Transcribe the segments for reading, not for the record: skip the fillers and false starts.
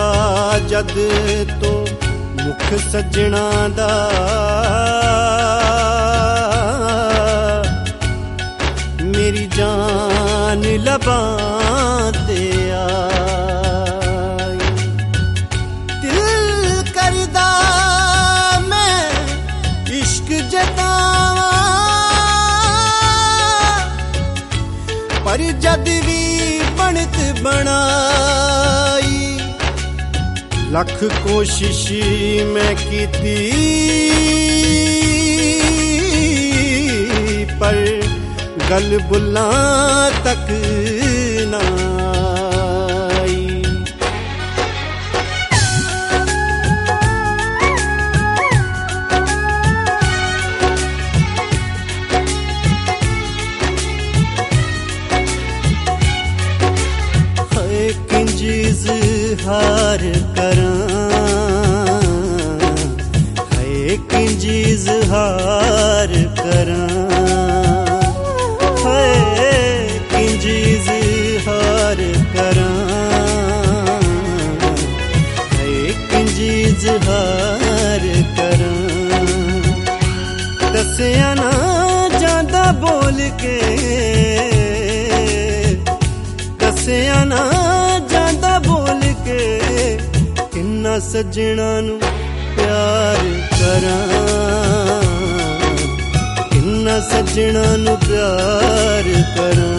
जद तो मुख सजना दा मेरी जान लबां ते आई। दिल करदा मैं इश्क जतावां पर जद भी बनत बनाई लख कोशिश मैं कीती पर गल बुलां तक ना आई। हाय किंज इज़हार करां, हाय किंज इज़हार करां, किंज इज़हार करां, किंज इज़हार करां। दसिया ना जांदा बोल के, दसिया ना जांदा बोल के किन्ना सजना नू प्यार करां, किन्ना सजना नू प्यार करां।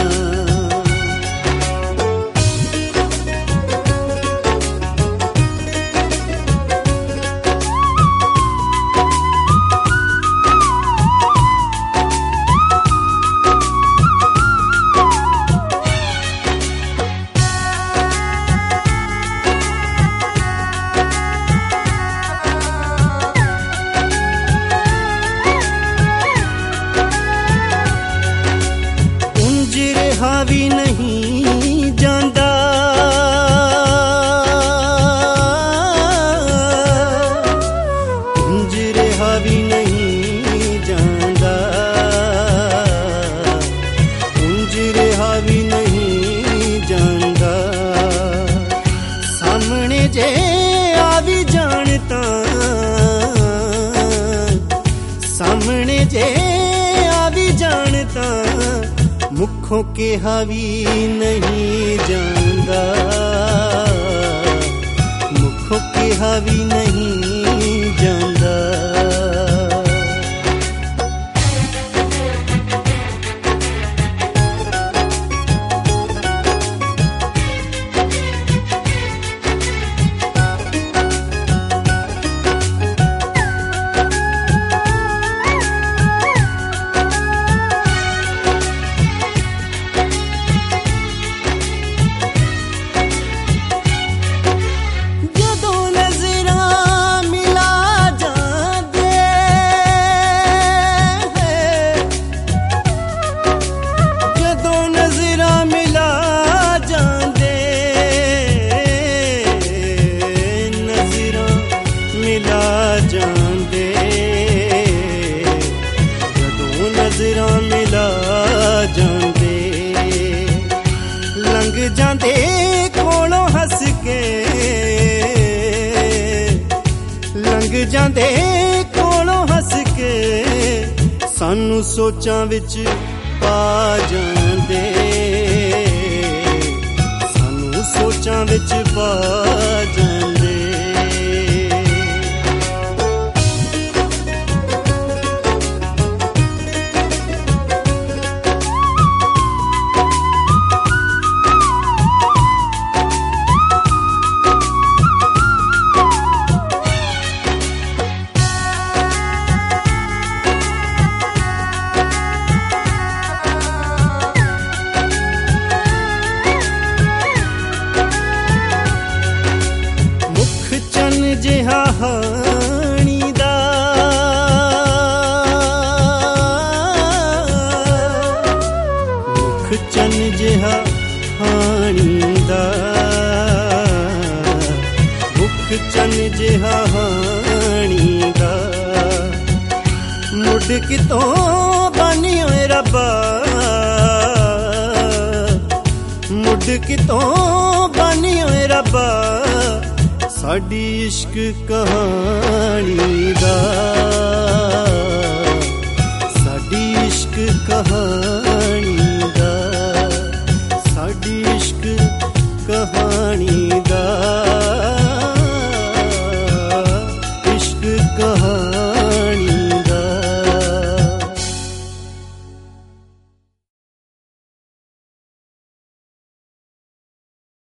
हावी नहीं जांदा पिंजरे हावी नहीं जांदा, पिंजरे हावी नहीं जांदा। सामने जे आवी जानता, सामने जे आवी जानता मुखों के हावी नहीं जांदा, मुखों के हावी नहीं जांदा। लंघ जांदे कोलों हस के, लंघ जांदे कोलों हस के सानू सोचां विच पा जांदे, सानू सोचां विच पा जांदे। जिहा हाणी दा मुख चन जिहा हाणी दा, मुख चन जिहा हाणी दा। मुड़ कितों बानी होए रब्बा, मुड़ कितों बानी होए रब्बा ਸਾਡੀ ਇਸ਼ਕ ਕਹਾਣੀ ਦਾ, ਸਾਡੀ ਇਸ਼ਕ ਕਹਾਣੀ